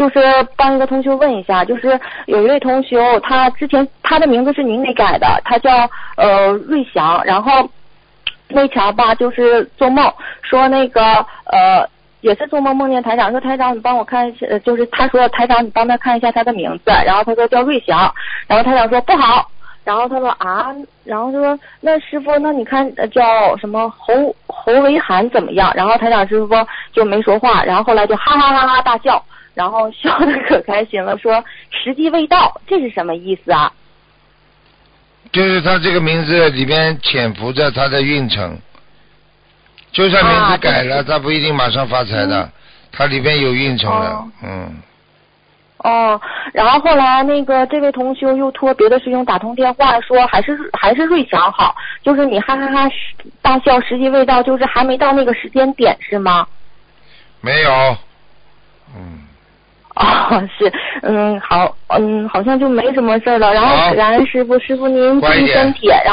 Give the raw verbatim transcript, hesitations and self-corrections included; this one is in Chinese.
就是帮一个同学问一下，就是有一位同学，他之前他的名字是您给改的，他叫呃瑞祥，然后那前吧就是做梦说那个呃也是做梦梦见台长，说台长你帮我看一下，就是他说台长你帮他看一下他的名字，然后他说叫瑞祥，然后台长说不好。然后他说啊，然后他说那师傅，那你看叫什么侯侯维涵怎么样？然后台长师傅就没说话，然后后来就哈哈哈哈大笑，然后笑得可开心了，说时机未到，这是什么意思啊？ 就是他这个名字里边潜伏着他的运程，就算名字改了，啊、他不一定马上发财的，嗯、他里边有运程的，哦、嗯。 哦，然后后来那个这位同修又托别的师兄打通电话说，还是还是瑞祥好，就是你哈哈哈大笑，时机未到，就是还没到那个时间点是吗？ 没有，嗯。 哦，是，嗯，好，嗯，好像就没什么事了。然后感恩师傅，师傅您注意身体。